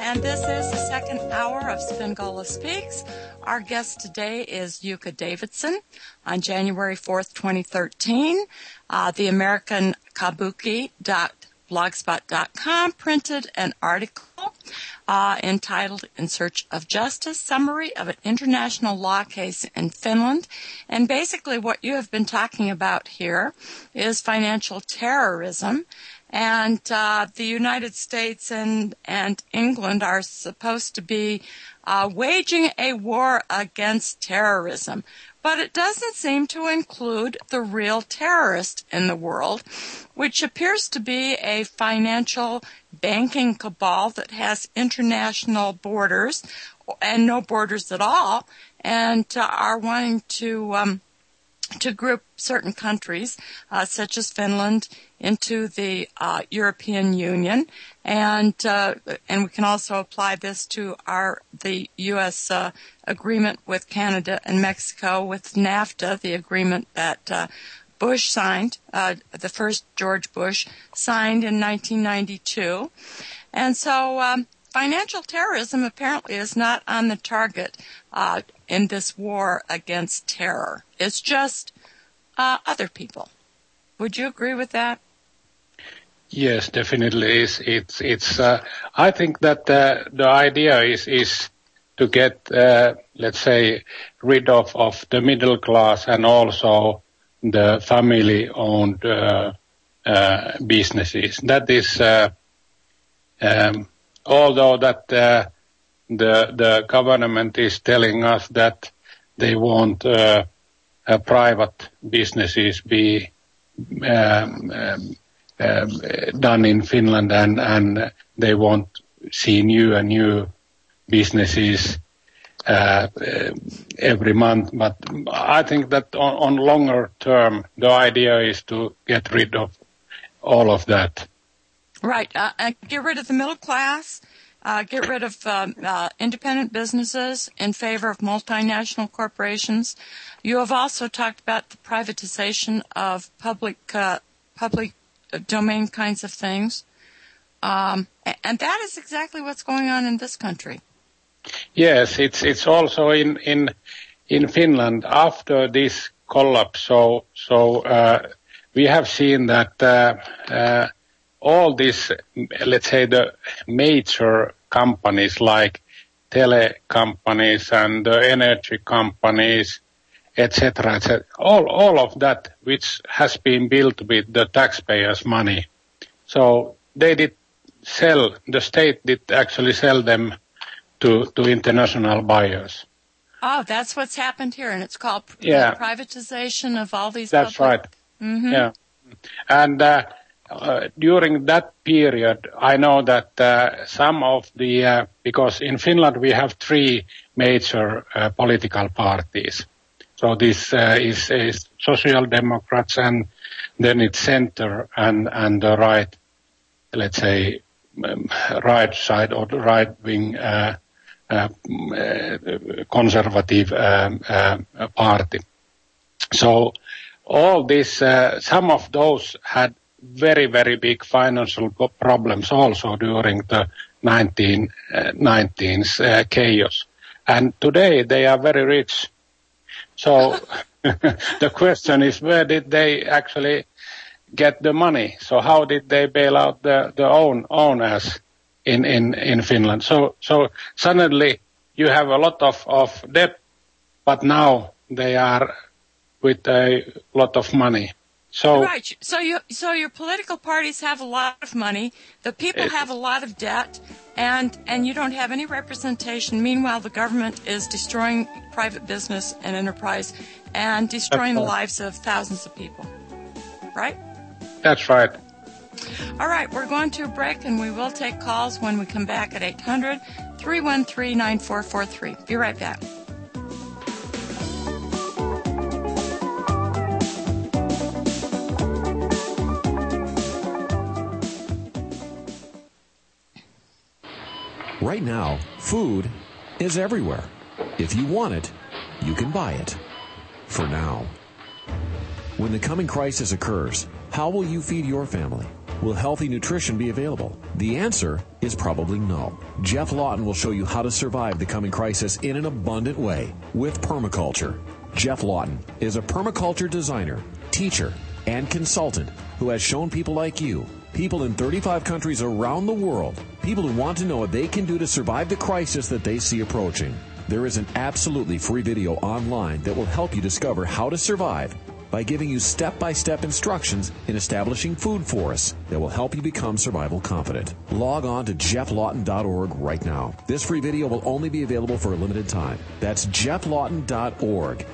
and this is the second hour of Spingola Speaks. Our guest today is Yuka Davidson. On January 4th, 2013, the American Kabuki.blogspot.com printed an article entitled In Search of Justice, Summary of an International Law Case in Finland. And basically what you have been talking about here is financial terrorism. And the United States and England are supposed to be waging a war against terrorism. But it doesn't seem to include the real terrorist in the world, which appears to be a financial banking cabal that has international borders and no borders at all, and are wanting to group certain countries, such as Finland, into the European Union, and we can also apply this to the U.S. Agreement with Canada and Mexico, with NAFTA, the agreement that Bush signed, the first George Bush signed in 1992, and so financial terrorism apparently is not on the target in this war against terror. It's just other people. Would you agree with that? Yes, definitely. It's. I think that the idea is to get, let's say, rid of the middle class and also the family-owned businesses. That is, although that the government is telling us that they want private businesses be done in Finland, and they won't see new businesses every month. But I think that on longer term, the idea is to get rid of all of that. Right. Get rid of the middle class, get rid of independent businesses in favor of multinational corporations. You have also talked about the privatization of public domain kinds of things. And that is exactly what's going on in this country. Yes, it's also in Finland after this collapse. So we have seen that all these, let's say, the major companies like tele companies and the energy companies, etc., all of that which has been built with the taxpayers' money. So they did sell, the state did actually sell them to international buyers. Oh, that's what's happened here, and it's called privatization of all these. That's public... right. Mm-hmm. Yeah, and during that period, I know that some of the because in Finland we have three major political parties. So this is Social Democrats, and then it's Center and the right, let's say, right side or the right wing conservative party. So all this, some of those had very, very big financial problems also during the 1990s chaos. And today they are very rich. So the question is, where did they actually get the money? So how did they bail out the owners in Finland? So suddenly you have a lot of debt, but now they are with a lot of money. So right. So your political parties have a lot of money. The people have a lot of debt, and you don't have any representation. Meanwhile, the government is destroying private business and enterprise and destroying the lives of thousands of people. Right? That's right. All right. We're going to a break, and we will take calls when we come back at 800-313-9443. Be right back. Right now, food is everywhere. If you want it, you can buy it. For now. When the coming crisis occurs, how will you feed your family? Will healthy nutrition be available? The answer is probably no. Jeff Lawton will show you how to survive the coming crisis in an abundant way with permaculture. Jeff Lawton is a permaculture designer, teacher, and consultant who has shown people like you, people in 35 countries around the world, people who want to know what they can do to survive the crisis that they see approaching. There is an absolutely free video online that will help you discover how to survive by giving you step-by-step instructions in establishing food forests that will help you become survival confident. Log on to jefflawton.org right now. This free video will only be available for a limited time. That's jefflawton.org.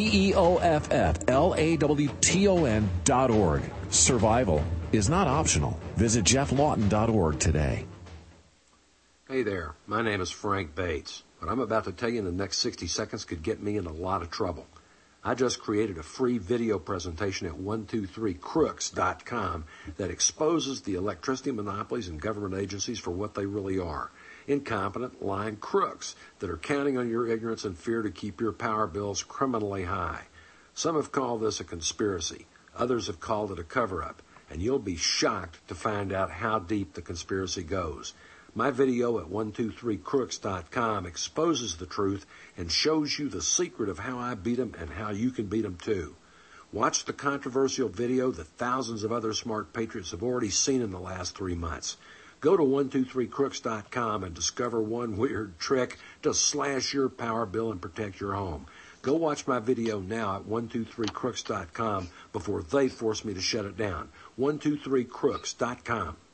GEOFFLAWTON.org. Survival is not optional. Visit jefflawton.org today. Hey there, my name is Frank Bates. What I'm about to tell you in the next 60 seconds could get me in a lot of trouble. I just created a free video presentation at 123crooks.com that exposes the electricity monopolies and government agencies for what they really are. Incompetent, lying crooks that are counting on your ignorance and fear to keep your power bills criminally high. Some have called this a conspiracy. Others have called it a cover-up. And you'll be shocked to find out how deep the conspiracy goes. My video at 123crooks.com exposes the truth and shows you the secret of how I beat them and how you can beat them too. Watch the controversial video that thousands of other smart patriots have already seen in the last 3 months. Go to 123crooks.com and discover one weird trick to slash your power bill and protect your home. Go watch my video now at 123crooks.com before they force me to shut it down. 123crooks.com.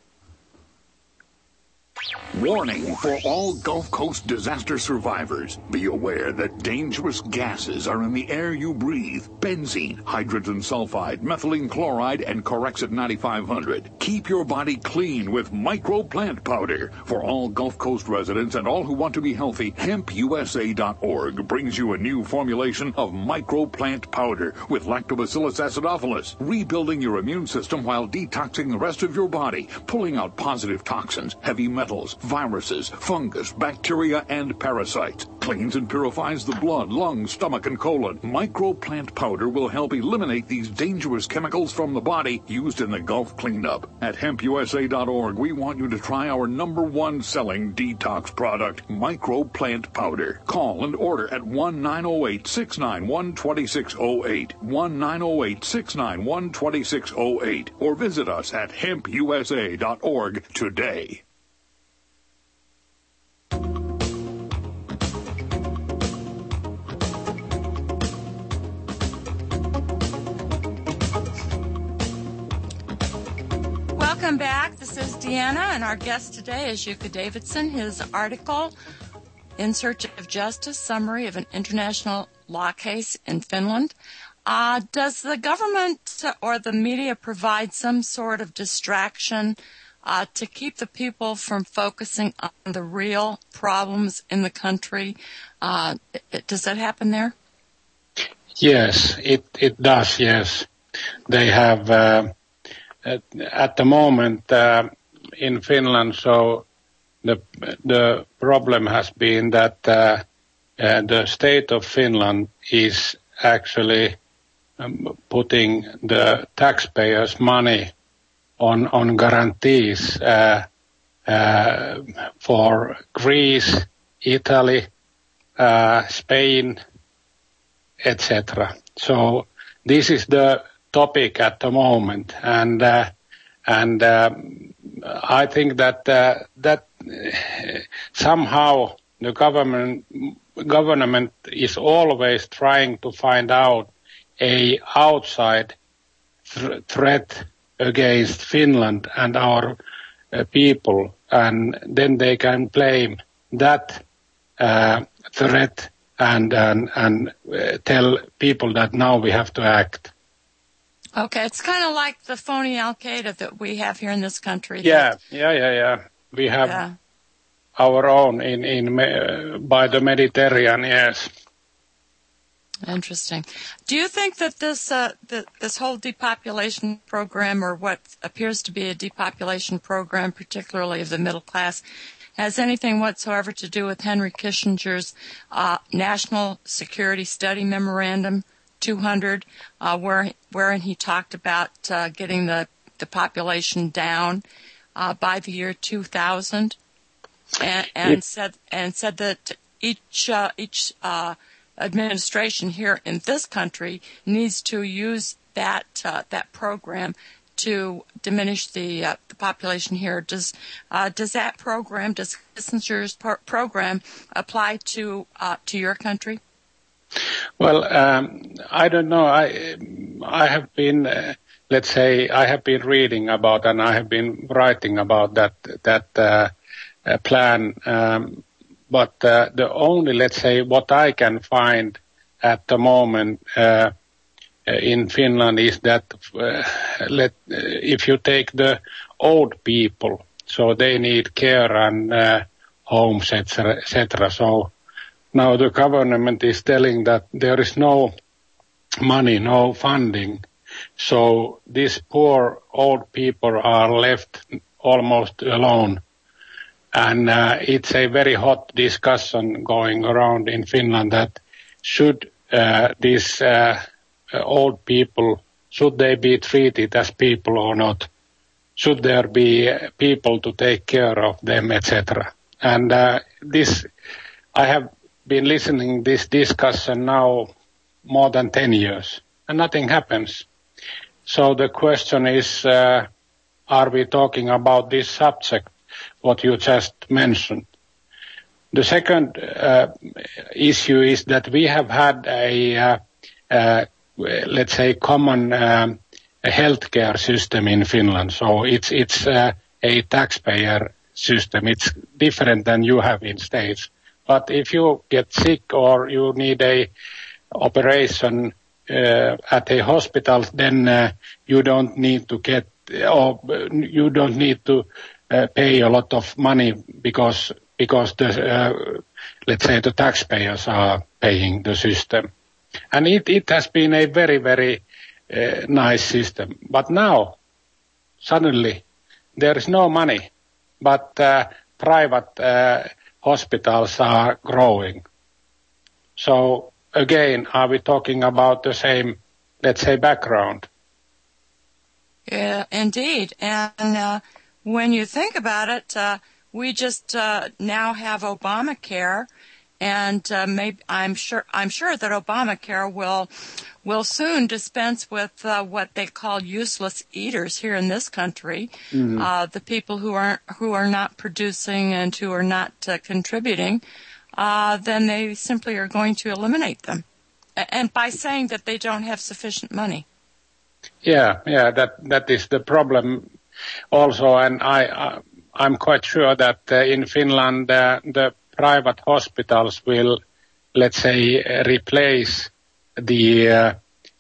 Warning for all Gulf Coast disaster survivors. Be aware that dangerous gases are in the air you breathe. Benzene, hydrogen sulfide, methylene chloride, and Corexit 9500. Keep your body clean with Micro Plant Powder. For all Gulf Coast residents and all who want to be healthy, HempUSA.org brings you a new formulation of Micro Plant Powder with Lactobacillus acidophilus, rebuilding your immune system while detoxing the rest of your body, pulling out positive toxins, heavy metals, viruses, fungus, bacteria, and parasites. Cleans and purifies the blood, lungs, stomach, and colon. Micro Plant Powder will help eliminate these dangerous chemicals from the body used in the Gulf cleanup. At HempUSA.org, we want you to try our #1 selling detox product, Micro Plant Powder. Call and order at 1-908-691-2608, 1-908-691-2608, or visit us at HempUSA.org today. Welcome back. This is Deanna, and our guest today is Yuka Davidson. His article, In Search of Justice, Summary of an International Law Case in Finland. Does the government or the media provide some sort of distraction to keep the people from focusing on the real problems in the country? Does that happen there? Yes, it does, yes. They have, at the moment in Finland, so the problem has been that the state of Finland is actually putting the taxpayers' money on guarantees for Greece, Italy, Spain, etc. So this is the topic at the moment, and I think that somehow the government is always trying to find out a outside threat against Finland and our people, and then they can blame that threat and tell people that now we have to act. Okay, it's kind of like the phony Al-Qaeda that we have here in this country. Yeah. We have our own by the Mediterranean, yes. Interesting. Do you think that this whole depopulation program, or what appears to be a depopulation program, particularly of the middle class, has anything whatsoever to do with Henry Kissinger's National Security Study Memorandum 200, wherein he talked about getting the the population down by the year 2000, and said that each administration here in this country needs to use that program to diminish the population here. Does that program, does Kissinger's program, apply to your country? Well, I don't know. I have been, let's say, I have been reading about and I have been writing about that plan. But the only, let's say, what I can find at the moment in Finland is that if you take the old people, so they need care and homes, etc. So now the government is telling that there is no money, no funding. So these poor old people are left almost alone. And it's a very hot discussion going around in Finland that should these old people, should they be treated as people or not? Should there be people to take care of them, etc.? And this, I have been listening this discussion now more than 10 years, and nothing happens. So the question is, are we talking about this subject, what you just mentioned? The second issue is that we have had let's say, common healthcare system in Finland. So it's a taxpayer system. It's different than you have in States. But if you get sick or you need a operation at a hospital, then you don't need to you don't need to pay a lot of money because the let's say the taxpayers are paying the system. And it has been a very, very nice system. But now, suddenly, there is no money, but private hospitals are growing. So, again, are we talking about the same, let's say, background? Yeah, indeed. And when you think about it, we just now have Obamacare. And I'm sure that Obamacare will soon dispense with what they call useless eaters here in this country, the people who are not producing and who are not contributing. Then they simply are going to eliminate them, and by saying that they don't have sufficient money. Yeah, that is the problem also, and I'm quite sure that in Finland the private hospitals will, let's say, replace the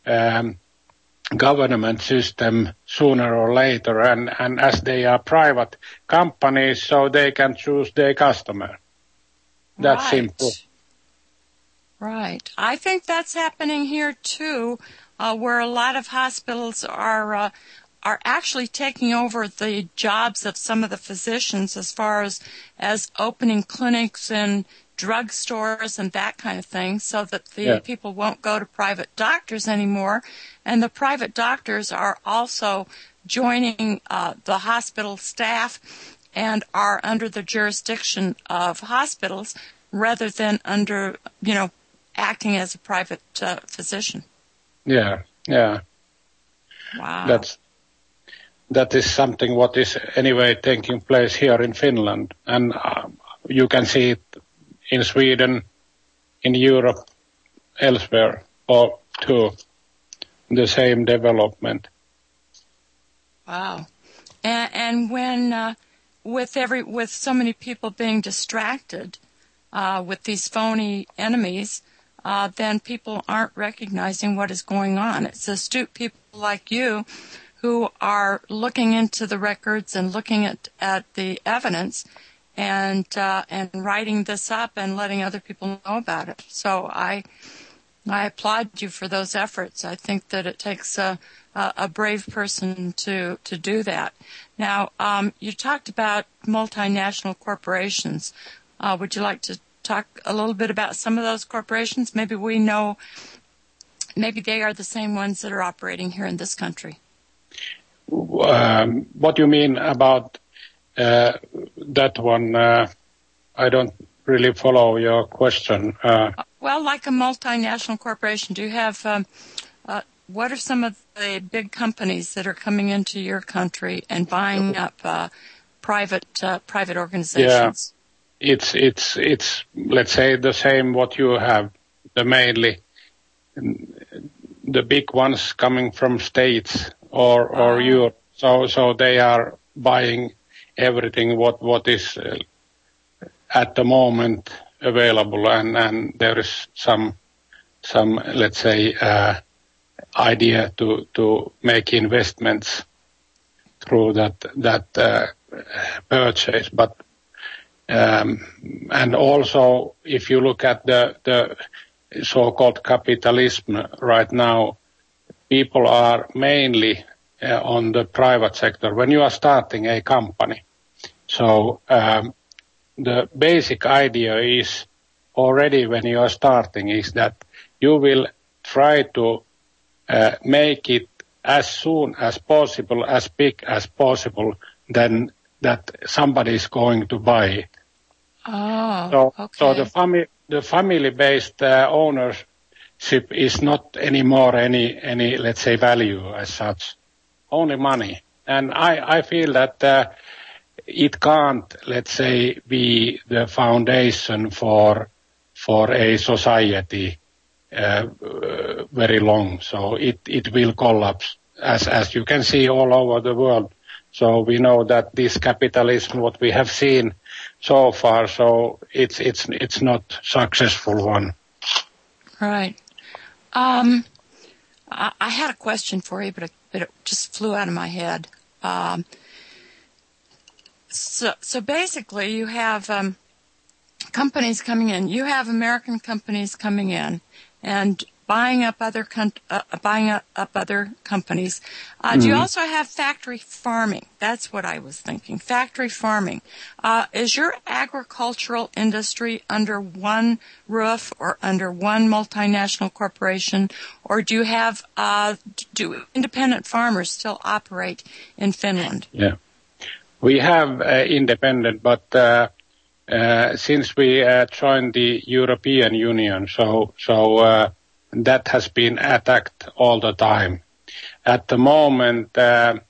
government system sooner or later, and as they are private companies, so they can choose their customer. That's simple. Right. I think that's happening here too, where a lot of hospitals are actually taking over the jobs of some of the physicians as far as opening clinics and drugstores and that kind of thing, so that the people won't go to private doctors anymore. And the private doctors are also joining the hospital staff and are under the jurisdiction of hospitals rather than under, acting as a private physician. Yeah. Wow. That is something what is anyway taking place here in Finland, and you can see it in Sweden, in Europe, elsewhere, or too, the same development. Wow. And when with so many people being distracted with these phony enemies, then people aren't recognizing what is going on. It's astute people like you who are looking into the records and looking at the evidence and writing this up and letting other people know about it. So I applaud you for those efforts. I think that it takes a brave person to do that. Now, you talked about multinational corporations. Would you like to talk a little bit about some of those corporations? Maybe they are the same ones that are operating here in this country. What do you mean about that one? I don't really follow your question. Well, like a multinational corporation, do you have, what are some of the big companies that are coming into your country and buying up private organizations? Yeah, it's let's say the same what you have, mainly the big ones coming from States or Europe. So they are buying everything what is at the moment available, and there is some let's say idea to make investments through that purchase. But and also if you look at the so-called capitalism right now, people are mainly on the private sector when you are starting a company. So the basic idea is already when you are starting is that you will try to make it as soon as possible, as big as possible, then that somebody is going to buy it. Oh, okay. So the family-based ownership is not anymore any let's say value as such, only money. And I feel that it can't, let's say, be the foundation for a society very long. So it will collapse as you can see all over the world. So we know that this capitalism, what we have seen so far, so it's not successful one. Right. I had a question for you, but it just flew out of my head. So basically, you have companies coming in. You have American companies coming in and buying up other companies. Do you also have factory farming? That's what I was thinking. Factory farming. Is your agricultural industry under one roof or under one multinational corporation, or do you have do independent farmers still operate in Finland? Yeah, we have independent, but since we joined the European Union, so that has been attacked all the time. At the moment, the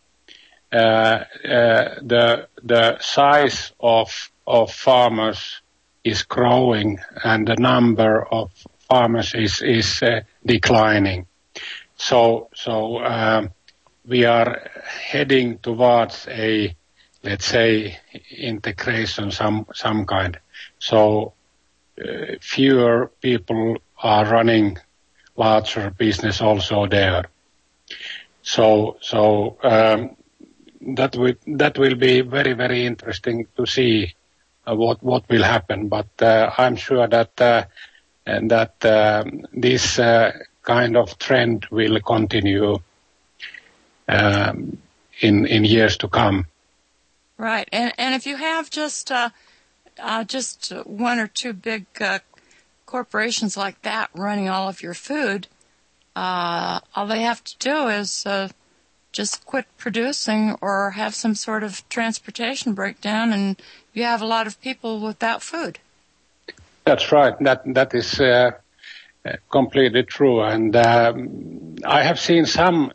size of farmers is growing, and the number of farmers is declining. So we are heading towards a, let's say, integration some kind. So fewer people are running larger business also there. So that will be very, very interesting to see what will happen. But I'm sure that this kind of trend will continue in years to come. Right, and if you have just one or two big corporations like that running all of your food, all they have to do is just quit producing or have some sort of transportation breakdown, and you have a lot of people without food. That's right. That is completely true, and I have seen some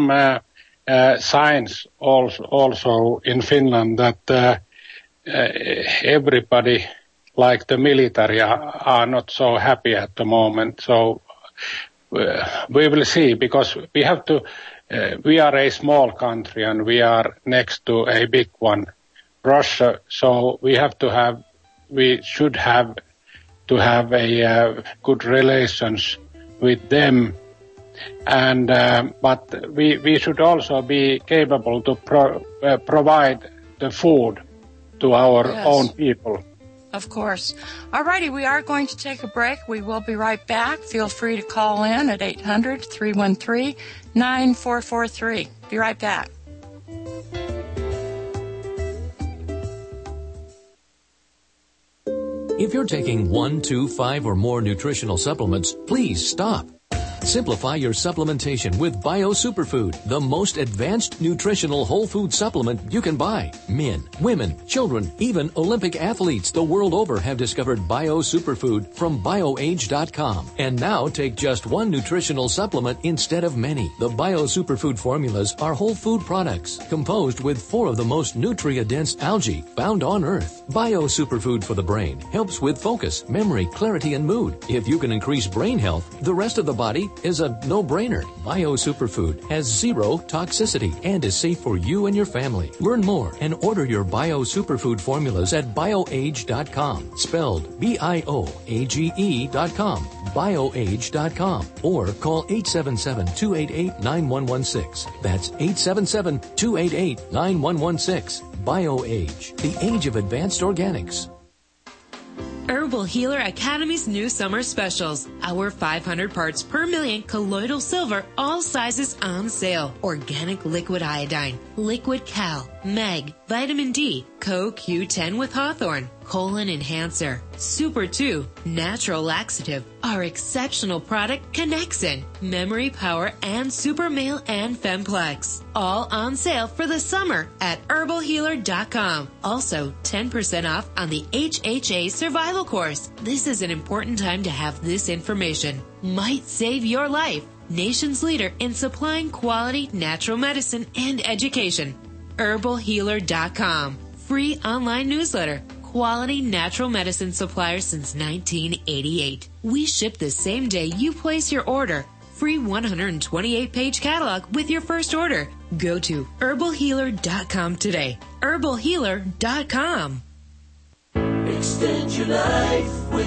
signs also in Finland that everybody, like the military, are not so happy at the moment. So we will see, because we have to. We are a small country and we are next to a big one, Russia. So we should have to have a good relations with them. And but we should also be capable to provide the food to our own people. Of course. All righty, we are going to take a break. We will be right back. Feel free to call in at 800-313-9443. Be right back. If you're taking 1, 2, 5, or more nutritional supplements, please stop. Simplify your supplementation with Bio Superfood, the most advanced nutritional whole food supplement you can buy. Men, women, children, even Olympic athletes the world over have discovered Bio Superfood from BioAge.com. And now take just one nutritional supplement instead of many. The Bio Superfood formulas are whole food products composed with 4 of the most nutrient-dense algae found on Earth. Bio Superfood for the brain helps with focus, memory, clarity, and mood. If you can increase brain health, the rest of the body is a no-brainer. Bio Superfood has 0 toxicity and is safe for you and your family. Learn more and order your Bio Superfood formulas at BioAge.com, spelled BIOAGE.com, BioAge.com, or call 877-288-9116. That's 877-288-9116. BioAge, the age of advanced organics. Herbal Healer Academy's new summer specials. Our 500 parts per million colloidal silver, all sizes on sale. Organic liquid iodine, liquid cal, mag, vitamin D, CoQ10 with Hawthorne, colon enhancer, Super 2, natural laxative, our exceptional product Connexin, memory power, and Super Male and Femplex. All on sale for the summer at herbalhealer.com. Also, 10% off on the HHA survival course. This is an important time to have this information. Might save your life. Nation's leader in supplying quality natural medicine and education. herbalhealer.com. Free online newsletter. Quality natural medicine supplier since 1988. We ship the same day you place your order. Free 128-page catalog with your first order. Go to herbalhealer.com today. herbalhealer.com. Extend your life with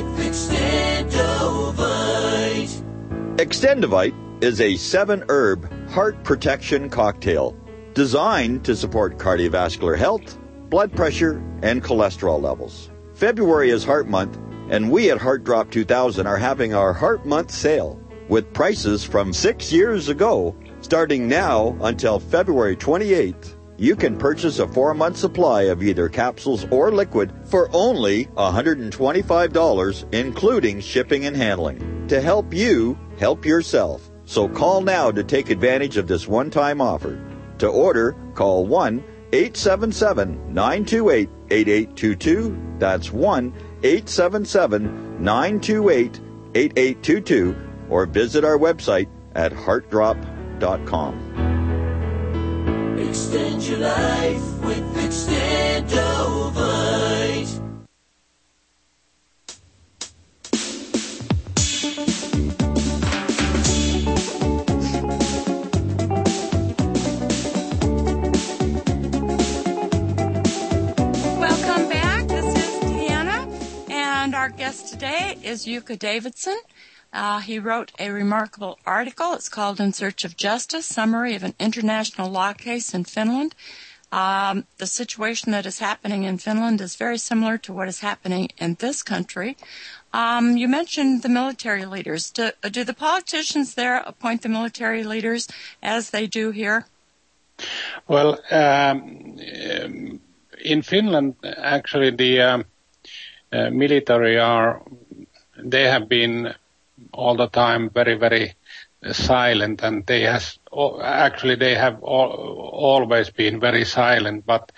Extendovite. Extendovite is a 7-herb heart protection cocktail designed to support cardiovascular health, blood pressure, and cholesterol levels. February is Heart Month, and we at Heart Drop 2000 are having our Heart Month sale with prices from 6 years ago. Starting now until February 28th, you can purchase a 4-month supply of either capsules or liquid for only $125, including shipping and handling, to help you help yourself. So call now to take advantage of this one-time offer. To order, call 1-877-928-8822. That's 1-877-928-8822. Or visit our website at heartdrop.com. Extend your life with Extendovite. Welcome back. This is Deanna, and our guest today is Yuka Davidson. He wrote a remarkable article. It's called In Search of Justice, Summary of an International Law Case in Finland. The situation that is happening in Finland is very similar to what is happening in this country. You mentioned the military leaders. Do the politicians there appoint the military leaders as they do here? Well, in Finland, actually, the military they have been all the time very, very silent, and they have always been very silent. But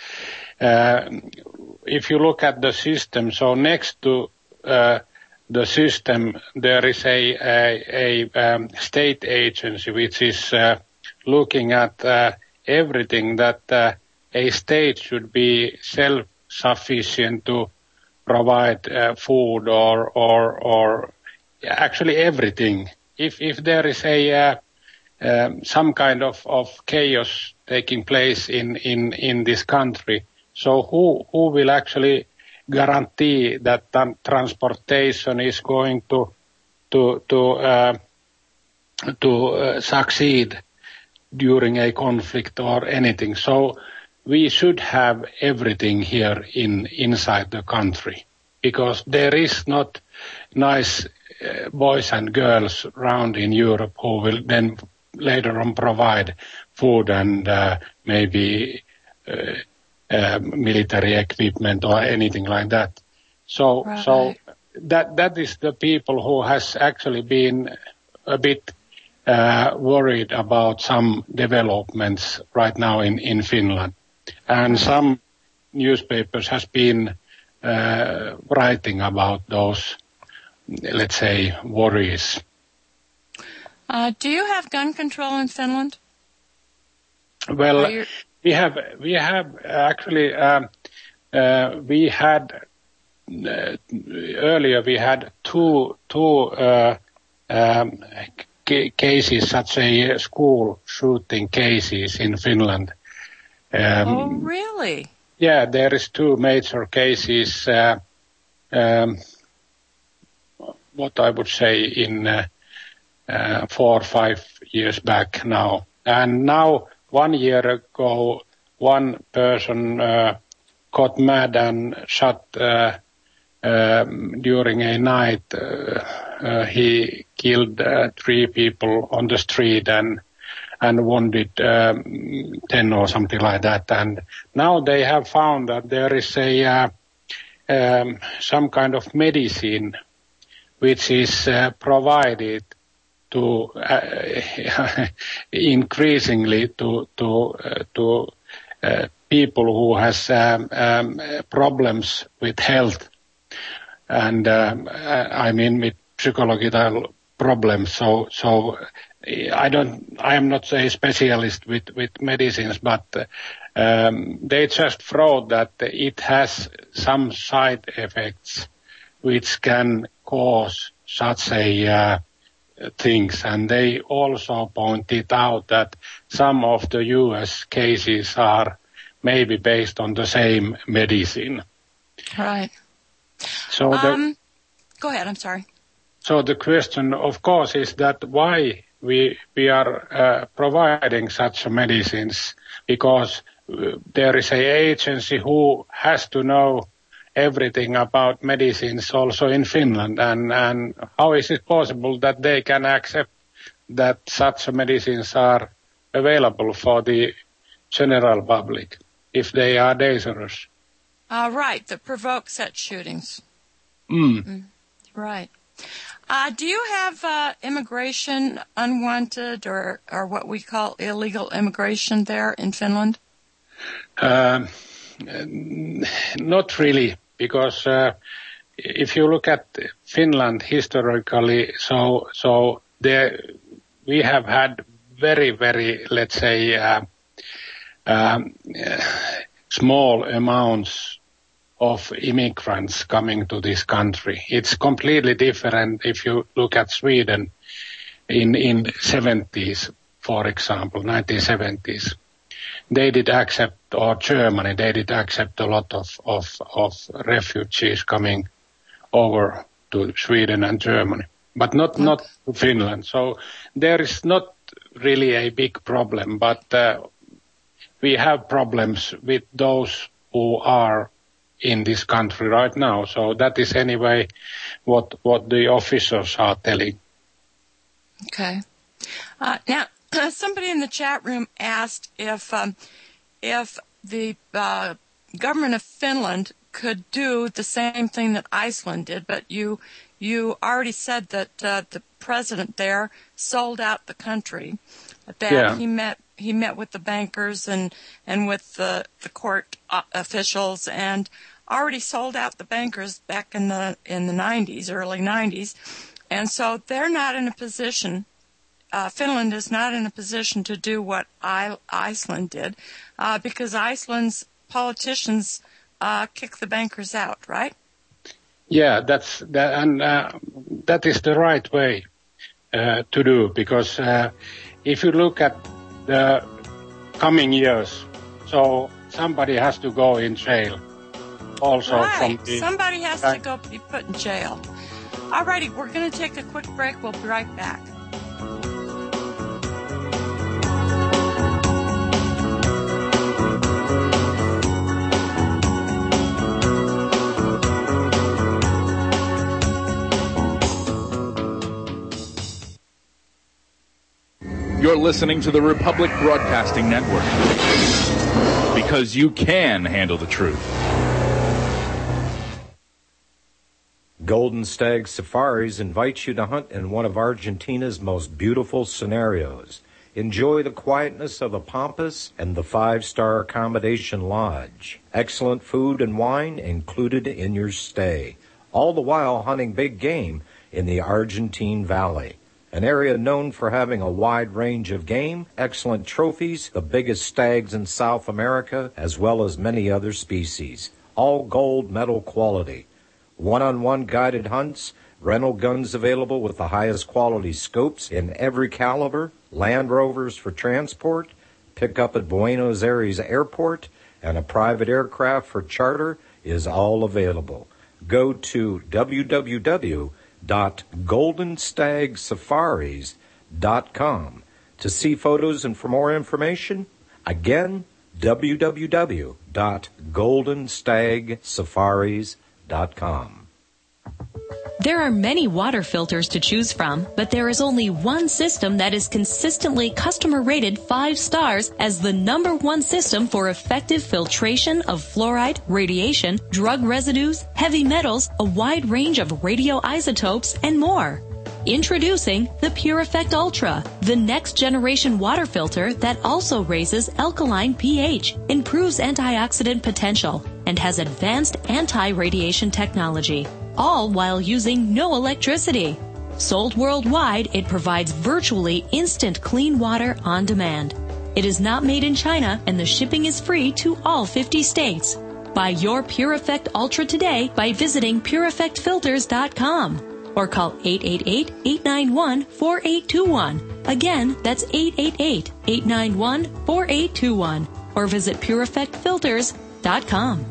if you look at the system, so next to the system, there is a state agency which is looking at everything that a state should be self-sufficient to provide food or actually everything. If there is some kind of chaos taking place in this country, so who will actually guarantee that transportation is going to succeed during a conflict or anything? So we should have everything here inside the country, because there is not nice boys and girls around in Europe who will then later on provide food and maybe military equipment or anything like that. So that is the people who has actually been a bit worried about some developments right now in Finland. And some newspapers has been writing about those, let's say, worries. Do you have gun control in Finland? Well, we have actually, we had, earlier we had two cases, such a school shooting cases in Finland. Oh, really? Yeah, there is two major cases, what I would say in 4 or 5 years back now. And now, 1 year ago, one person got mad and shot during a night. He killed 3 people on the street and wounded 10 or something like that. And now they have found that there is a some kind of medicine which is provided to increasingly to people who has problems with health, and I mean with psychological problems. So I am not a specialist with medicines, but they just wrote that it has some side effects which can cause such a things, and they also pointed out that some of the US cases are maybe based on the same medicine. Right. So go ahead, I'm sorry. So the question, of course, is that why we are providing such medicines, because there is an agency who has to know everything about medicines also in Finland, and how is it possible that they can accept that such medicines are available for the general public if they are dangerous? Right, that provoke such shootings. Right. Do you have immigration, unwanted or what we call illegal immigration there in Finland? Not really, because if you look at Finland historically, so there we have had very, very, let's say, small amounts of immigrants coming to this country. It's completely different if you look at Sweden in 70s, for example, 1970s. They did accept, or Germany, they did accept a lot of refugees coming over to Sweden and Germany, but not to Finland. So there is not really a big problem, but we have problems with those who are in this country right now. So that is anyway what the officers are telling. Okay. Now, somebody in the chat room asked if the government of Finland could do the same thing that Iceland did, but you already said that the president there sold out the country. That he met with the bankers and with the court officials and already sold out the bankers back in the 90s, early 90s, and so they're not in a position. Finland is not in a position to do what Iceland did, because Iceland's politicians kick the bankers out, right? Yeah, that is the right way to do, because if you look at the coming years, so somebody has to go in jail. Also, right. Somebody has to go be put in jail. All righty, we're going to take a quick break. We'll be right back. You're listening to the Republic Broadcasting Network, because you can handle the truth. Golden Stag Safaris invites you to hunt in one of Argentina's most beautiful scenarios. Enjoy the quietness of the Pampas and the 5-star accommodation lodge. Excellent food and wine included in your stay. All the while hunting big game in the Argentine Valley, an area known for having a wide range of game, excellent trophies, the biggest stags in South America, as well as many other species. All gold medal quality. One-on-one guided hunts, rental guns available with the highest quality scopes in every caliber, Land Rovers for transport, pick up at Buenos Aires Airport, and a private aircraft for charter is all available. Go to www.goldenstagsafaris.com to see photos and for more information. Again, www.goldenstagsafaris.com. There are many water filters to choose from, but there is only one system that is consistently customer rated 5 stars as the #1 system for effective filtration of fluoride, radiation, drug residues, heavy metals, a wide range of radioisotopes, and more. Introducing the Pure Effect Ultra, the next generation water filter that also raises alkaline pH, improves antioxidant potential, and has advanced anti-radiation technology, all while using no electricity. Sold worldwide, it provides virtually instant clean water on demand. It is not made in China, and the shipping is free to all 50 states. Buy your Pure Effect Ultra today by visiting PureEffectFilters.com. or call 888-891-4821. Again, that's 888-891-4821. Or visit PureEffectFilters.com.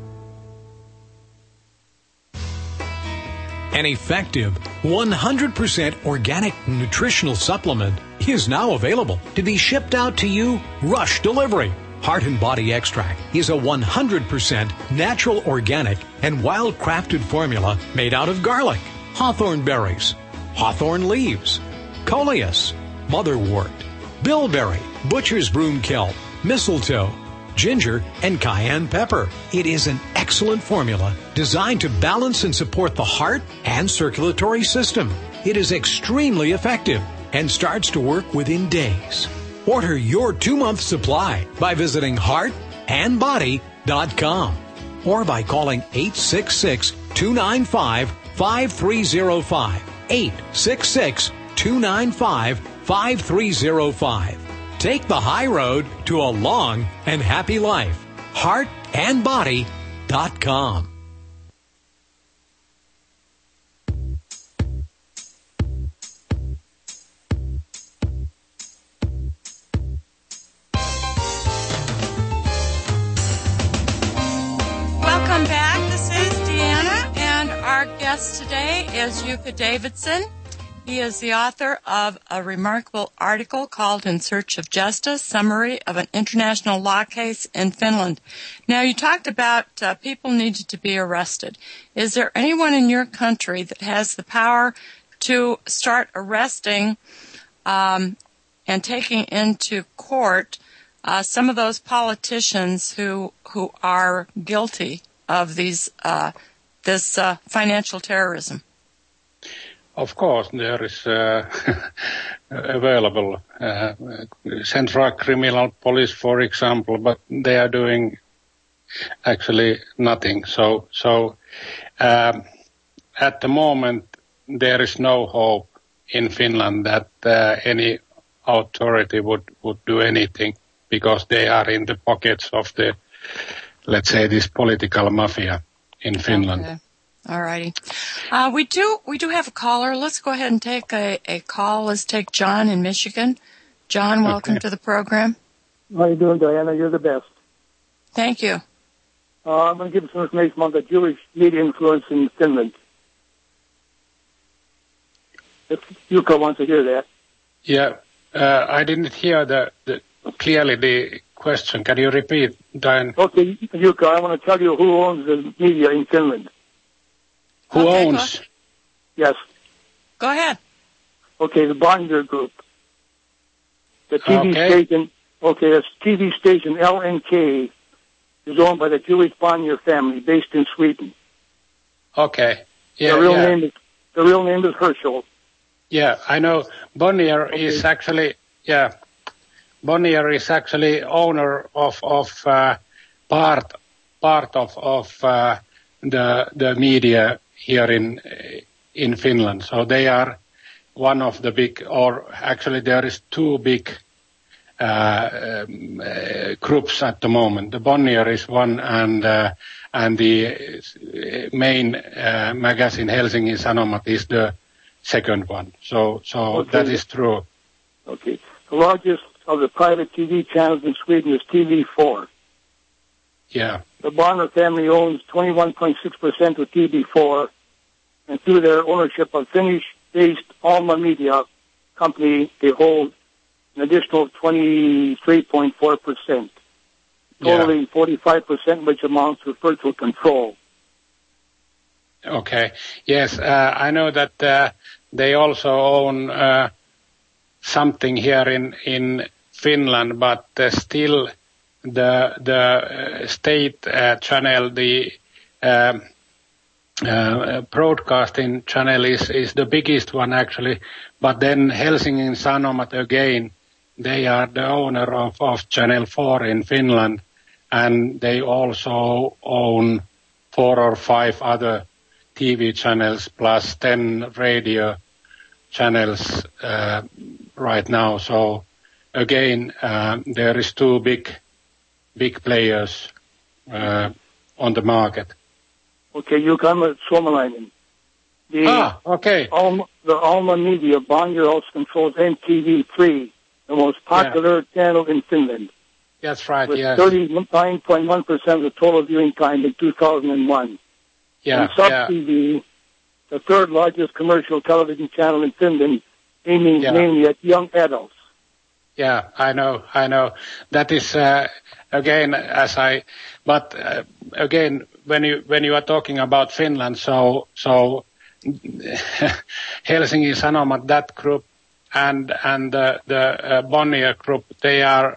An effective 100% organic nutritional supplement is now available to be shipped out to you rush delivery. Heart and Body Extract is a 100% natural, organic, and wild-crafted formula made out of garlic, hawthorn berries, hawthorn leaves, coleus, motherwort, bilberry, butcher's broom kelp, mistletoe, ginger, and cayenne pepper. It is an excellent formula designed to balance and support the heart and circulatory system. It is extremely effective and starts to work within days. Order your 2-month supply by visiting heartandbody.com or by calling 866-295-5305. 866-295-5305. Take the high road to a long and happy life. Heartandbody.com. Welcome back. This is Deanna, and our guest today is Jukka Davidson. He is the author of a remarkable article called In Search of Justice, Summary of an International Law Case in Finland. Now, you talked about people needed to be arrested. Is there anyone in your country that has the power to start arresting and taking into court some of those politicians who are guilty of this financial terrorism? Of course, there is available Central Criminal Police, for example, but they are doing actually nothing. So at the moment, there is no hope in Finland that any authority would do anything, because they are in the pockets of the, let's say, this political mafia in Finland. Okay. All righty. We do have a caller. Let's go ahead and take a call. Let's take John in Michigan. John, welcome to the program. How are you doing, Diana? You're the best. Thank you. I'm going to give some information about the Jewish media influence in Finland. If Jukka wants to hear that. Yeah, I didn't hear clearly the question. Can you repeat, Diane? Okay, Jukka, I want to tell you who owns the media in Finland. Who owns? Yes. Go ahead. Okay, the Bonnier Group. The TV station, the TV station LNK is owned by the Jewish Bonnier family based in Sweden. Okay. Yeah, The real name is Herschel. Yeah, I know. Bonnier is actually owner of part of the media here in Finland. So they are one of the big, or actually there is two big groups at the moment. The Bonnier is one, and the main magazine Helsingin Sanomat is the second one. So that is true. Okay. The largest of the private TV channels in Sweden is TV4. Yeah. The Bonner family owns 21.6% of TV4, and through their ownership of Finnish-based Alma Media company, they hold an additional 23.4%, totaling 45%, which amounts to virtual control. Okay. Yes, I know that they also own something here in Finland, but still the state channel, the broadcasting channel is the biggest one actually. But then Helsingin Sanomat again, they are the owner of Channel 4 in Finland, and they also own 4 or 5 other TV channels plus 10 radio channels right now. So again, there is two big players on the market. Okay, you come at Suomalainen. Okay. The Alma Media, Bonnier also controls MTV3, the most popular channel in Finland. That's right, with yes. 39.1% of the total viewing time in 2001. Yeah, and Sub-TV, the third largest commercial television channel in Finland, aiming mainly at young adults. Yeah, I know. That is, again, again, when you are talking about Finland, so Helsingin Sanomat, that group, and the Bonnier group, they are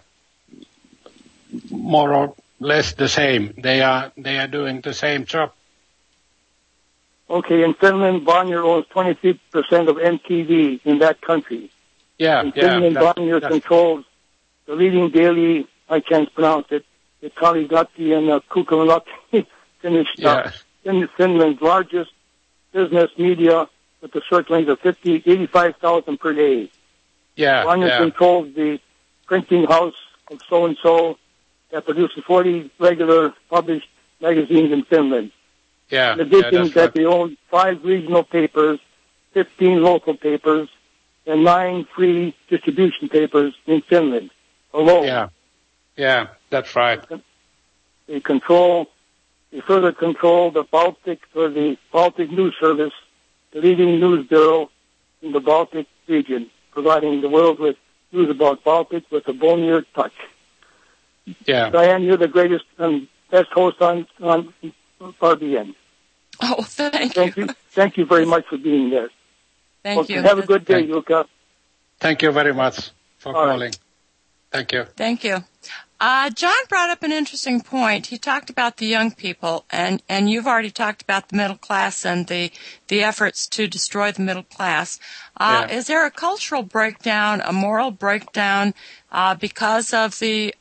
more or less the same. They are doing the same job. Okay, in Finland, Bonnier owns 23% of MTV in that country. In Finland, Bonnier controls the leading daily, I can't pronounce it, the Kalligatti and Kukalaki Finnish stuff. Finland's largest business media with a search length of 85,000 per day. Bonnier controls the printing house of so-and-so that produces 40 regular published magazines in Finland. In addition, they own 5 regional papers, 15 local papers, and 9 free distribution papers in Finland alone. Yeah, that's right. They further control the Baltic News Service, the leading news bureau in the Baltic region, providing the world with news about Baltic with a Bonnier touch. Yeah. Diane, you're the greatest and best host on RBN. Oh, thank you. Thank you very much for being there. Thank you. Have a good day, Jukka. Thank you very much for calling. Right. Thank you. Thank you. John brought up an interesting point. He talked about the young people, and you've already talked about the middle class and the efforts to destroy the middle class. Is there a cultural breakdown, a moral breakdown, because of the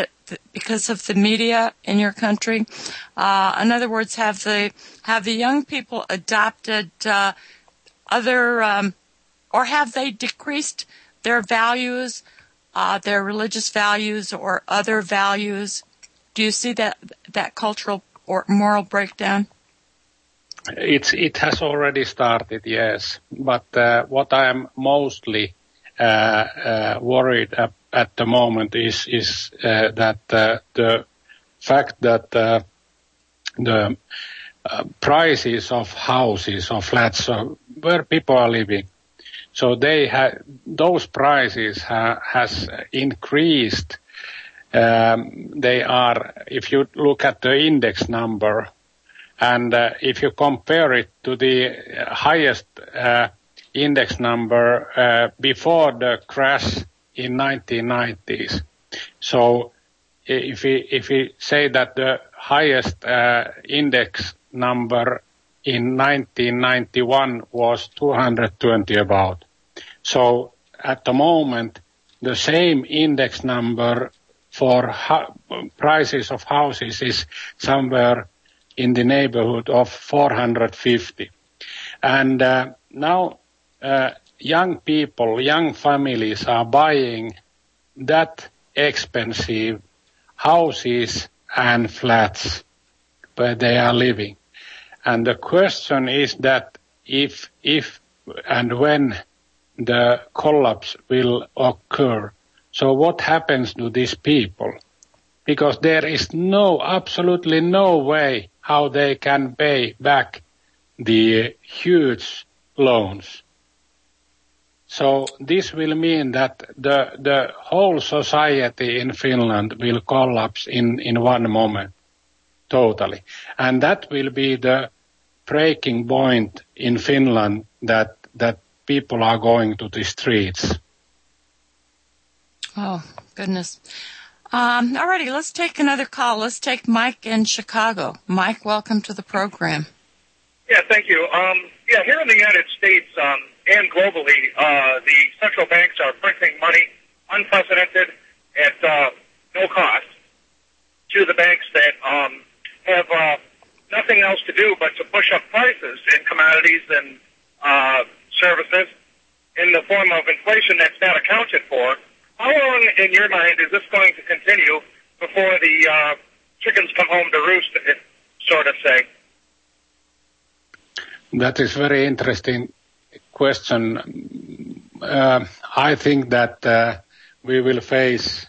media in your country? In other words, have the young people adopted or have they decreased their values, their religious values or other values? Do you see that cultural or moral breakdown? It has already started, yes. But what I am mostly worried at the moment is that the fact that the prices of houses or flats where people are living, so those prices has increased. They are, if you look at the index number, and if you compare it to the highest index number before the crash in 1990s. So if we say that the highest index number in 1991 was 220 about. So at the moment, the same index number for prices of houses is somewhere in the neighborhood of 450. And now young people, young families are buying that expensive houses and flats where they are living. And the question is that if and when the collapse will occur, so what happens to these people? Because there is absolutely no way how they can pay back the huge loans. So this will mean that the whole society in Finland will collapse in one moment, totally. And that will be the breaking point in Finland that people are going to the streets. Oh, goodness. Alrighty, let's take another call. Let's take Mike in Chicago. Mike, welcome to the program. Yeah, thank you. Here in the United States and globally, the central banks are printing money unprecedented at no cost to the banks that have nothing else to do but to push up prices in commodities and services in the form of inflation that's not accounted for. How long, in your mind, is this going to continue before the chickens come home to roost, sort of say? That is very interesting question. I think that we will face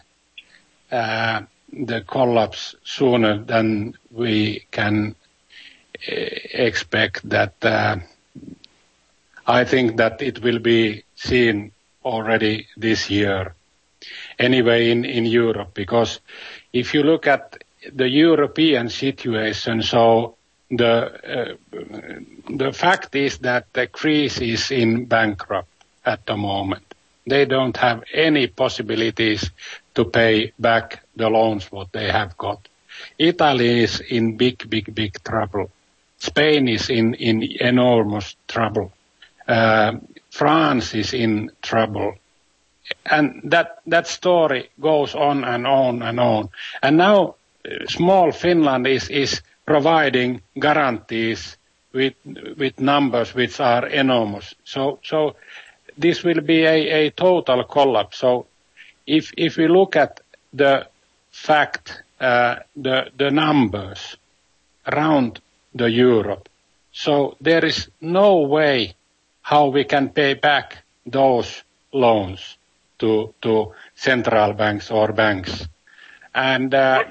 the collapse sooner than we can expect. That I think that it will be seen already this year. Anyway, in Europe, because if you look at the European situation, so the fact is that Greece is in bankrupt at the moment. They don't have any possibilities to pay back the loans what they have got. Italy is in big trouble. Spain is in enormous trouble. France is in trouble. And that story goes on and on and on. And now small Finland is providing guarantees with numbers which are enormous. So this will be a total collapse. So if we look at the fact, the numbers around the Europe, so there is no way how we can pay back those loans to central banks or banks, and that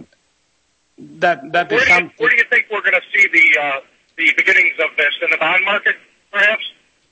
is something. Where do you think we're going to see the beginnings of this in the bond market, perhaps?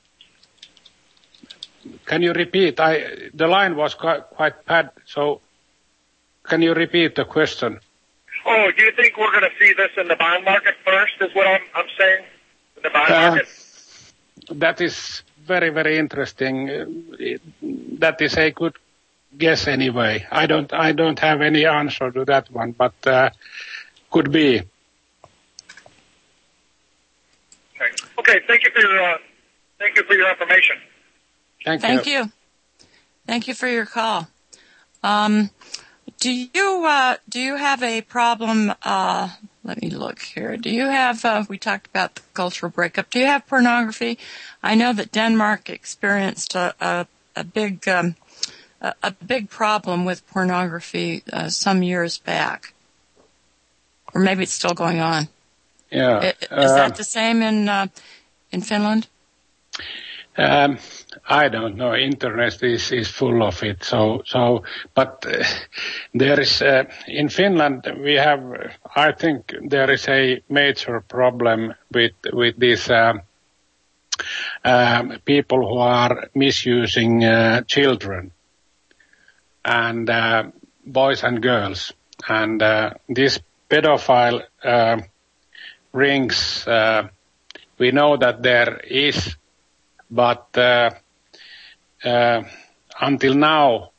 Can you repeat? The line was quite bad. So, can you repeat the question? Oh, do you think we're going to see this in the bond market first? Is what I'm saying. In the bond market. That is very, very interesting. That is a good guess anyway. I don't have any answer to that one, but could be. Okay. Thank you for your information. Thank you. Thank you for your call. Do you have a problem? Let me look here. Do you have? We talked about the cultural breakup. Do you have pornography? I know that Denmark experienced a big problem with pornography some years back, or maybe it's still going on. Yeah. Is that the same in Finland? I don't know. Internet is full of it. But there is in Finland we have. I think there is a major problem with these people who are misusing children and boys and girls, and this pedophile rings. We know that there is. But until now,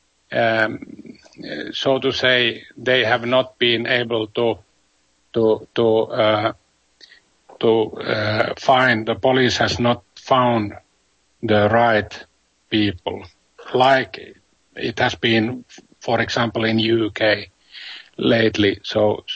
so to say, they have not been able to find, the police has not found the right people, like it has been, for example, in UK lately. So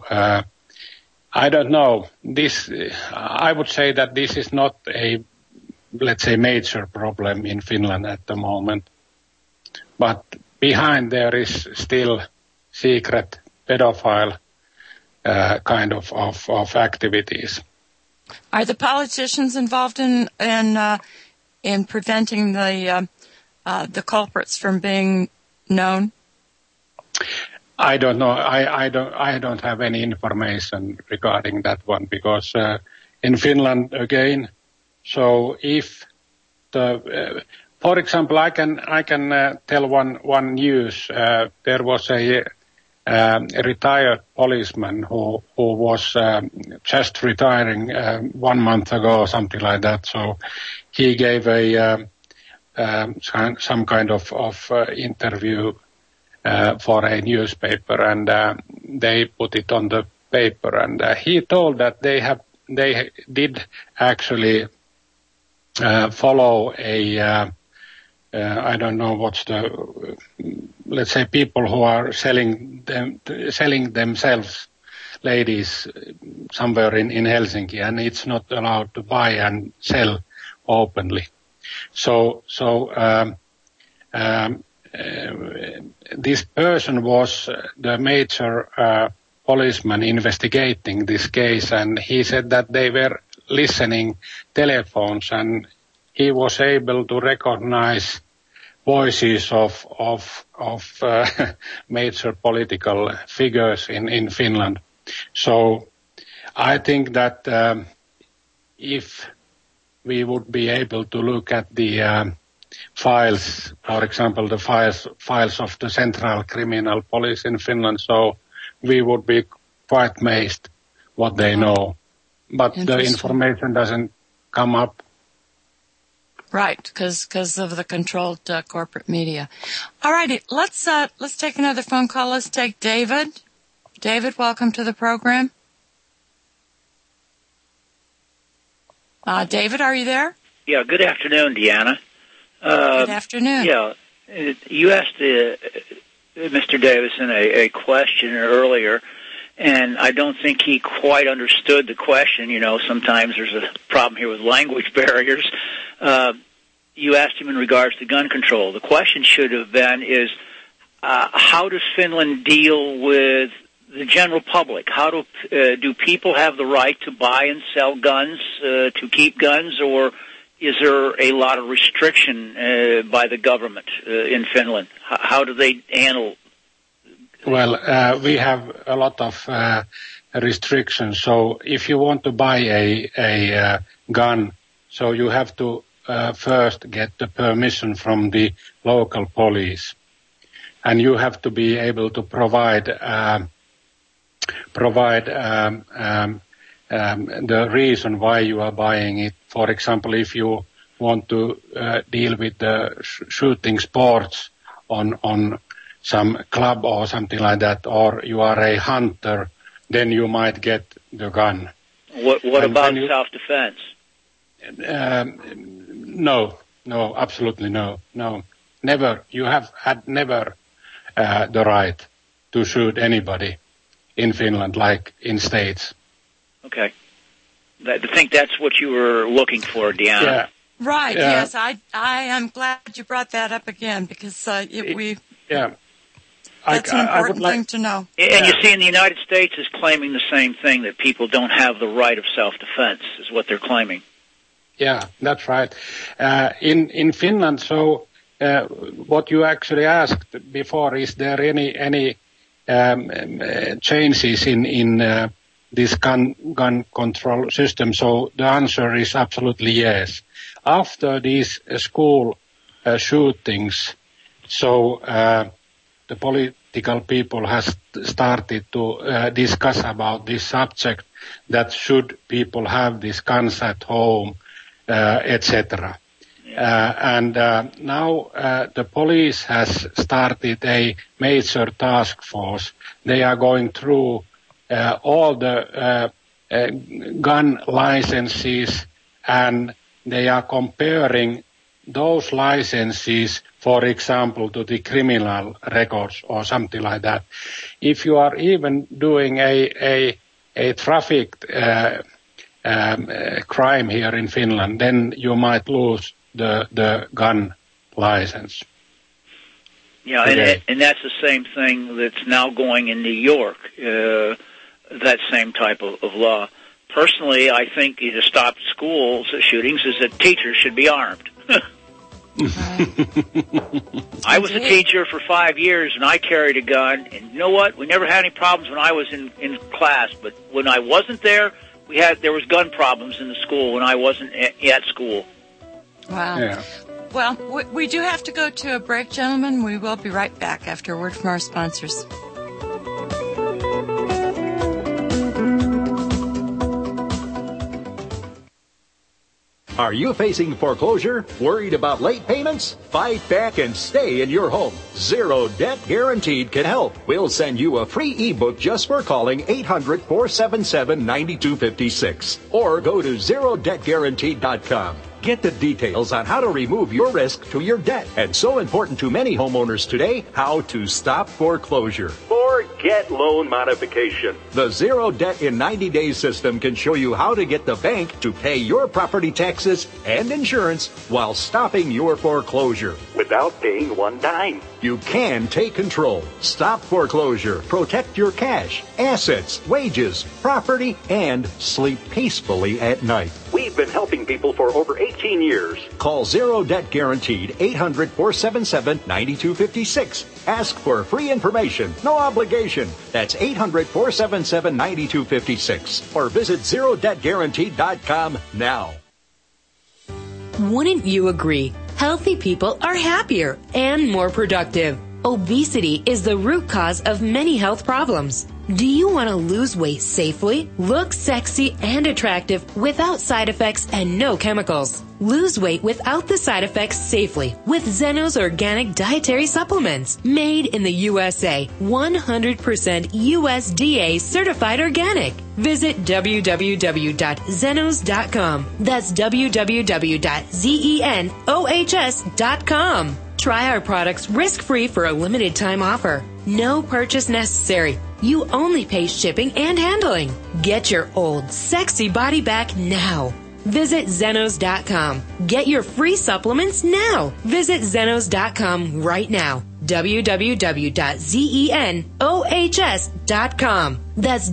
I don't know. I would say that this is not a, let's say, major problem in Finland at the moment. But behind there is still secret pedophile kind of activities. Are the politicians involved in preventing the culprits from being known? I don't know. I don't have any information regarding that one, because in Finland again. So if for example, I can tell one news. There was a retired policeman who was just retiring 1 month ago, or something like that. So he gave some kind of interview for a newspaper, and they put it on the paper, and he told that they did actually follow a I don't know what's the, let's say, people who are selling themselves, ladies, somewhere in Helsinki, and it's not allowed to buy and sell openly. So this person was the major policeman investigating this case, and he said that they were listening telephones, and he was able to recognize voices of major political figures in Finland. So I think that if we would be able to look at the files, for example, the files of the Central Criminal Police in Finland, so we would be quite amazed what they know. But the information doesn't come up. Right, because of the controlled corporate media. All righty, let's take another phone call. Let's take David. David, welcome to the program. David, are you there? Yeah, good afternoon, Deanna. Good afternoon. Yeah, you asked Mr. Davison a question earlier, and I don't think he quite understood the question. You know, sometimes there's a problem here with language barriers. You asked him in regards to gun control. The question should have been how does Finland deal with the general public? How do people have the right to buy and sell guns, to keep guns, or is there a lot of restriction by the government in Finland? How do they handle? Well, we have a lot of restrictions. So if you want to buy a gun, so you have to first get the permission from the local police, and you have to be able to provide the reason why you are buying it. For example, if you want to deal with the shooting sports on some club or something like that, or you are a hunter, then you might get the gun. What about self-defense? No, absolutely no. Never. You have had never the right to shoot anybody in Finland like in States. Okay. I think that's what you were looking for, Deanna. Yeah. Right, yes. I am glad you brought that up again, because that's an important thing to know. And you see, in the United States is claiming the same thing, that people don't have the right of self-defense, is what they're claiming. Yeah, that's right. In Finland, so what you actually asked before, is there any changes in this gun control system? So the answer is absolutely yes. After these school shootings, so the political people has started to discuss about this subject, that should people have these guns at home, etc. And now the police has started a major task force. They are going through all the gun licenses, and they are comparing those licenses, for example, to the criminal records or something like that. If you are even doing a traffic crime here in Finland, then you might lose the gun license. Yeah, and that's the same thing that's now going in New York, that same type of law. Personally, I think to stop schools shootings is that teachers should be armed. I was a teacher for 5 years, and I carried a gun, and you know what? We never had any problems when I was in class, but when I wasn't there, there was gun problems in the school when I wasn't at school. Wow. Yeah. Well, we do have to go to a break, gentlemen. We will be right back after a word from our sponsors. Are you facing foreclosure? Worried about late payments? Fight back and stay in your home. Zero Debt Guaranteed can help. We'll send you a free ebook just for calling 800-477-9256. Or go to ZeroDebtGuaranteed.com. Get the details on how to remove your risk to your debt. And so important to many homeowners today, how to stop foreclosure. Forget loan modification. The Zero Debt in 90 Days system can show you how to get the bank to pay your property taxes and insurance while stopping your foreclosure. Without paying one dime. You can take control, stop foreclosure, protect your cash, assets, wages, property, and sleep peacefully at night. We've been helping people for over 18 years. Call Zero Debt Guaranteed, 800-477-9256. Ask for free information, no obligation. That's 800-477-9256. Or visit ZeroDebtGuaranteed.com now. Wouldn't you agree? Healthy people are happier and more productive. Obesity is the root cause of many health problems. Do you want to lose weight safely, look sexy and attractive without side effects and no chemicals? Lose weight without the side effects safely with Zeno's organic dietary supplements. Made in the USA, 100% USDA certified organic. Visit www.zenos.com. That's www.zenos.com. Try our products risk-free for a limited time offer. No purchase necessary. You only pay shipping and handling. Get your old, sexy body back now. Visit Zenos.com. Get your free supplements now. Visit Zenos.com right now. www.zenos.com. That's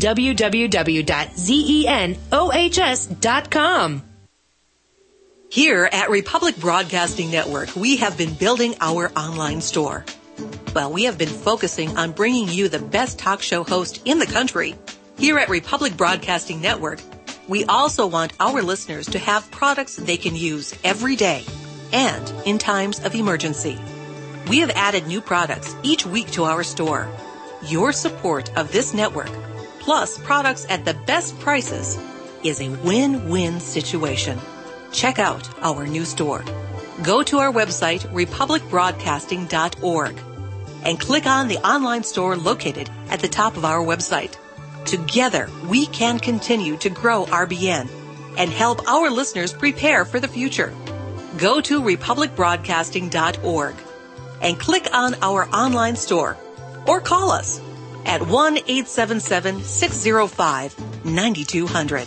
www.zenos.com. Here at Republic Broadcasting Network, we have been building our online store. Well, we have been focusing on bringing you the best talk show host in the country. Here at Republic Broadcasting Network, we also want our listeners to have products they can use every day and in times of emergency. We have added new products each week to our store. Your support of this network, plus products at the best prices, is a win-win situation. Check out our new store. Go to our website, republicbroadcasting.org, and click on the online store located at the top of our website. Together, we can continue to grow RBN and help our listeners prepare for the future. Go to republicbroadcasting.org and click on our online store or call us at 1-877-605-9200.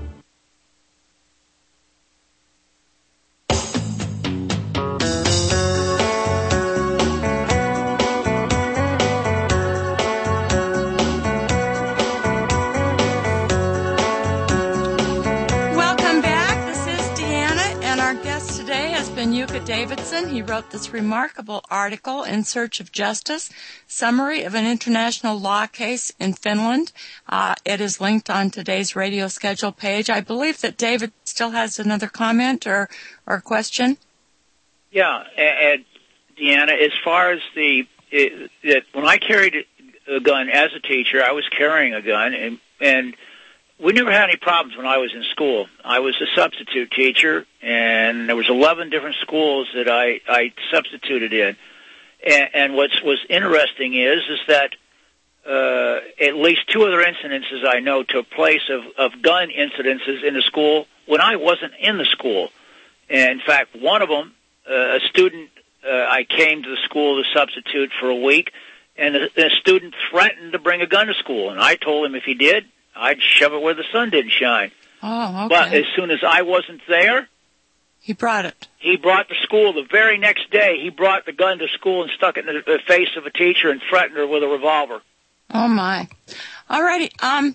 Davidson. He wrote this remarkable article, In Search of Justice, Summary of an International Law Case in Finland. It is linked on today's radio schedule page. I believe that David still has another comment or question. Yeah, and Deanna, as far as that when I carried a gun as a teacher, I was carrying a gun, and we never had any problems when I was in school. I was a substitute teacher, and there was 11 different schools that I substituted in. And what was interesting is that at least 2 other incidences I know took place of gun incidences in the school when I wasn't in the school. And in fact, one of them, a student, I came to the school to substitute for a week, and a student threatened to bring a gun to school. And I told him if he did, I'd shove it where the sun didn't shine. Oh, okay. But as soon as I wasn't there, he brought it. He brought the school the very next day. He brought the gun to school and stuck it in the face of a teacher and threatened her with a revolver. Oh, my. All righty.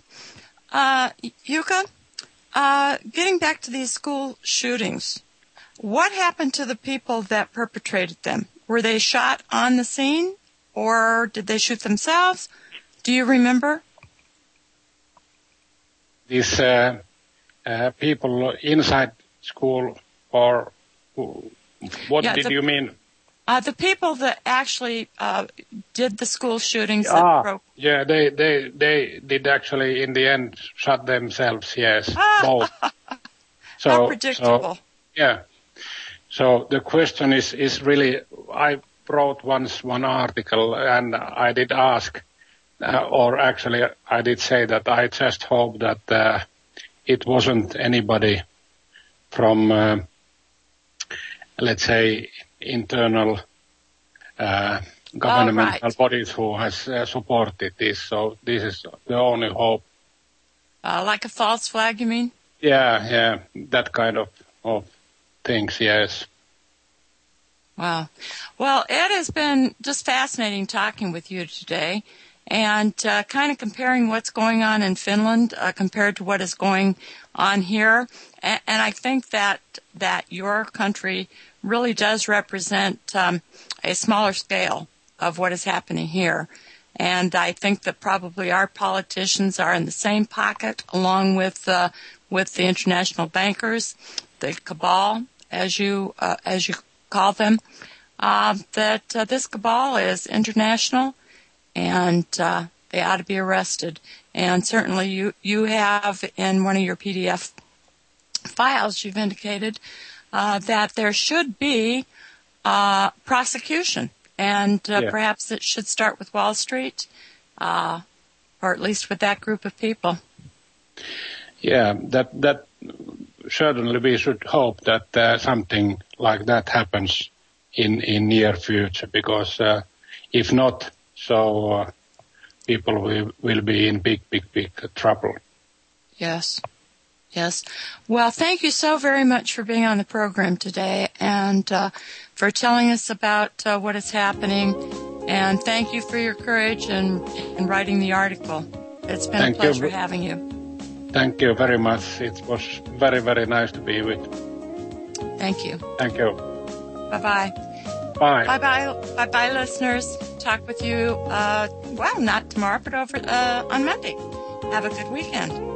Yuka, getting back to these school shootings, what happened to the people that perpetrated them? Were they shot on the scene, or did they shoot themselves? Do you remember? These people inside school, or what did you mean? The people that actually did the school shootings. Yeah, they did actually in the end shot themselves. Yes, both. How predictable. So the question is really, I wrote once one article and I did ask, or actually I did say that I just hope that it wasn't anybody from, let's say, internal governmental bodies who has supported this. So this is the only hope. Like a false flag, you mean? Yeah, that kind of things, yes. Wow. Well, it has been just fascinating talking with you today and kind of comparing what's going on in Finland compared to what is going on here. And I think that your country really does represent a smaller scale of what is happening here. And I think that probably our politicians are in the same pocket along with the international bankers, the cabal, as you call them, that this cabal is international and they ought to be arrested. And certainly you have in one of your PDF files, you've indicated that there should be prosecution, and perhaps it should start with Wall Street, or at least with that group of people. Yeah, that certainly we should hope that something like that happens in near future, because if not, so people will be in big trouble. Yes. Well, thank you so very much for being on the program today and for telling us about what is happening. And thank you for your courage in writing the article. It's been a pleasure having you. Thank you very much. It was very, very nice to be with. Thank you. Thank you. Bye-bye. Bye. Bye-bye. Bye-bye, listeners. Talk with you, not tomorrow, but on Monday. Have a good weekend.